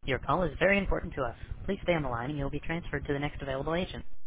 Your call is very important to us. Please stay on the line and you'll be transferred to the next available agent.